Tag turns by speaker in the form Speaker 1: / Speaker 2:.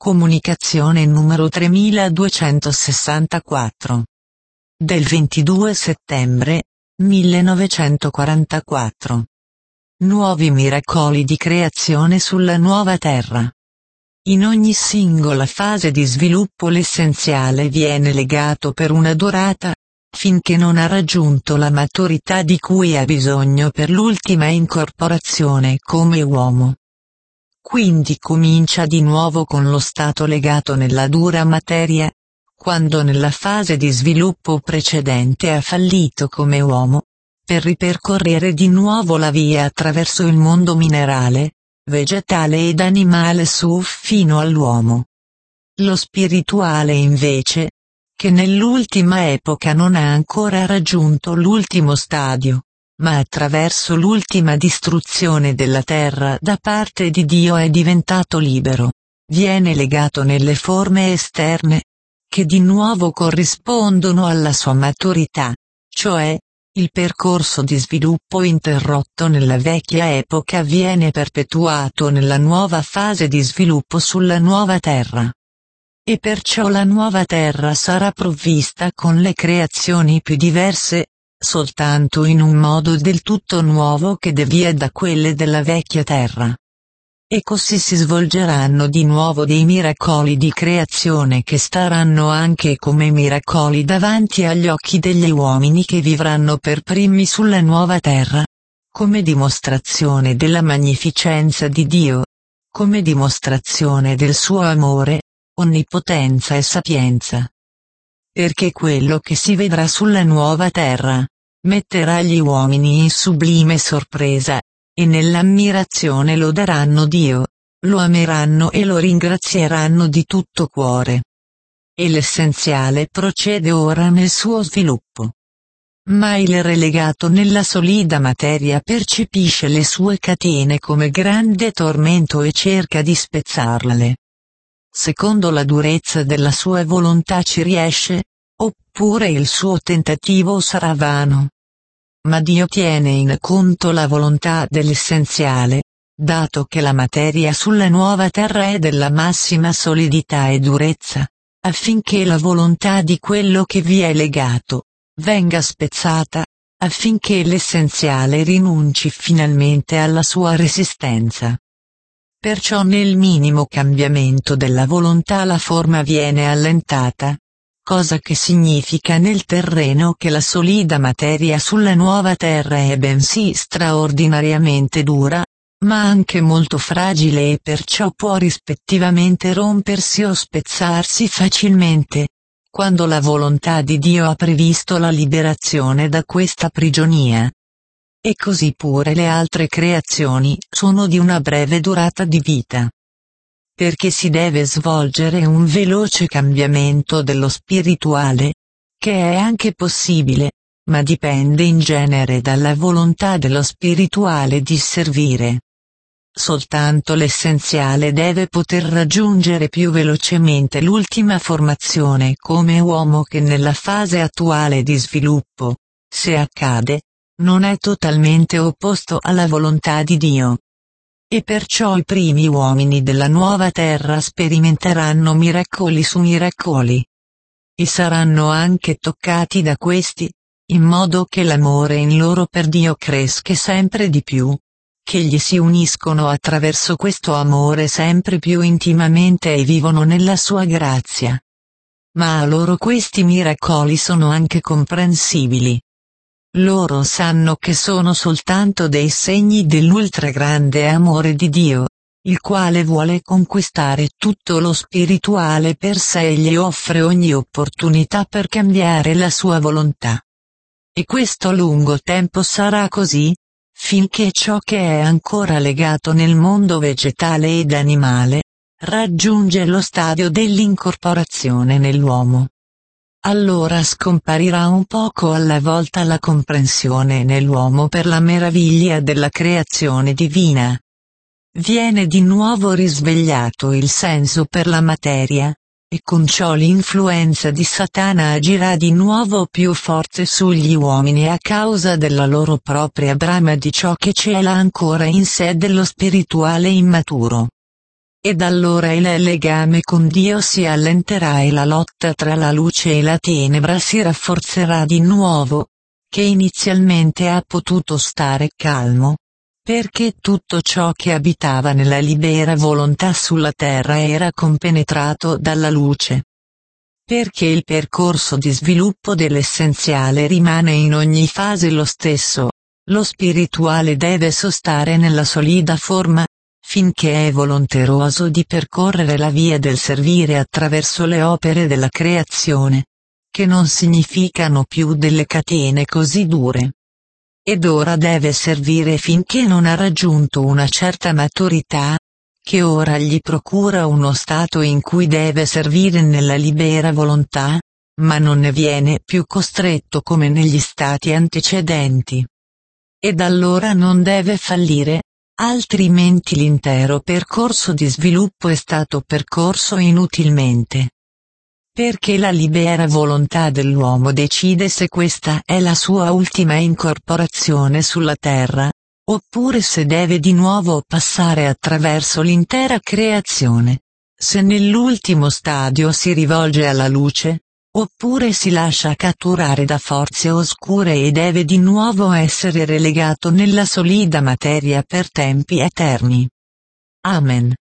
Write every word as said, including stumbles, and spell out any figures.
Speaker 1: Comunicazione numero tremiladuecentosessantaquattro. Del ventidue settembre millenovecentoquarantaquattro. Nuovi miracoli di creazione sulla nuova Terra. In ogni singola fase di sviluppo l'essenziale viene legato per una durata, finché non ha raggiunto la maturità di cui ha bisogno per l'ultima incorporazione come uomo. Quindi comincia di nuovo con lo stato legato nella dura materia, quando nella fase di sviluppo precedente ha fallito come uomo, per ripercorrere di nuovo la via attraverso il mondo minerale, vegetale ed animale su fino all'uomo. Lo spirituale invece, che nell'ultima epoca non ha ancora raggiunto l'ultimo stadio, ma attraverso l'ultima distruzione della terra da parte di Dio è diventato libero, viene legato nelle forme esterne, che di nuovo corrispondono alla sua maturità, cioè, il percorso di sviluppo interrotto nella vecchia epoca viene perpetuato nella nuova fase di sviluppo sulla nuova terra. E perciò la nuova terra sarà provvista con le creazioni più diverse, soltanto in un modo del tutto nuovo che devia da quelle della vecchia terra. E così si svolgeranno di nuovo dei miracoli di creazione che staranno anche come miracoli davanti agli occhi degli uomini che vivranno per primi sulla nuova terra, come dimostrazione della magnificenza di Dio, come dimostrazione del suo amore, onnipotenza e sapienza. Perché quello che si vedrà sulla nuova terra metterà gli uomini in sublime sorpresa, e nell'ammirazione loderanno Dio, lo ameranno e lo ringrazieranno di tutto cuore. E l'essenziale procede ora nel suo sviluppo. Ma il relegato nella solida materia percepisce le sue catene come grande tormento e cerca di spezzarle. Secondo la durezza della sua volontà ci riesce, oppure il suo tentativo sarà vano. Ma Dio tiene in conto la volontà dell'essenziale, dato che la materia sulla nuova terra è della massima solidità e durezza, affinché la volontà di quello che vi è legato venga spezzata, affinché l'essenziale rinunci finalmente alla sua resistenza. Perciò nel minimo cambiamento della volontà la forma viene allentata, cosa che significa nel terreno che la solida materia sulla nuova terra è bensì straordinariamente dura, ma anche molto fragile e perciò può rispettivamente rompersi o spezzarsi facilmente, quando la volontà di Dio ha previsto la liberazione da questa prigionia. E così pure le altre creazioni sono di una breve durata di vita. Perché si deve svolgere un veloce cambiamento dello spirituale, che è anche possibile, ma dipende in genere dalla volontà dello spirituale di servire. Soltanto l'essenziale deve poter raggiungere più velocemente l'ultima formazione come uomo che nella fase attuale di sviluppo, se accade, non è totalmente opposto alla volontà di Dio. E perciò i primi uomini della nuova terra sperimenteranno miracoli su miracoli. E saranno anche toccati da questi, in modo che l'amore in loro per Dio cresca sempre di più, che gli si uniscono attraverso questo amore sempre più intimamente e vivono nella sua grazia. Ma a loro questi miracoli sono anche comprensibili. Loro sanno che sono soltanto dei segni dell'ultra grande amore di Dio, il quale vuole conquistare tutto lo spirituale per sé e gli offre ogni opportunità per cambiare la sua volontà. E questo a lungo tempo sarà così, finché ciò che è ancora legato nel mondo vegetale ed animale, raggiunge lo stadio dell'incorporazione nell'uomo. Allora scomparirà un poco alla volta la comprensione nell'uomo per la meraviglia della creazione divina. Viene di nuovo risvegliato il senso per la materia, e con ciò l'influenza di Satana agirà di nuovo più forte sugli uomini a causa della loro propria brama di ciò che cela ancora in sé dello spirituale immaturo. Ed allora il legame con Dio si allenterà e la lotta tra la luce e la tenebra si rafforzerà di nuovo, che inizialmente ha potuto stare calmo, perché tutto ciò che abitava nella libera volontà sulla terra era compenetrato dalla luce. Perché il percorso di sviluppo dell'essenziale rimane in ogni fase lo stesso, lo spirituale deve sostare nella solida forma, finché è volonteroso di percorrere la via del servire attraverso le opere della creazione, che non significano più delle catene così dure. Ed ora deve servire finché non ha raggiunto una certa maturità, che ora gli procura uno stato in cui deve servire nella libera volontà, ma non ne viene più costretto come negli stati antecedenti. Ed allora non deve fallire, altrimenti l'intero percorso di sviluppo è stato percorso inutilmente. Perché la libera volontà dell'uomo decide se questa è la sua ultima incorporazione sulla terra, oppure se deve di nuovo passare attraverso l'intera creazione, se nell'ultimo stadio si rivolge alla luce, oppure si lascia catturare da forze oscure e deve di nuovo essere relegato nella solida materia per tempi eterni. Amen.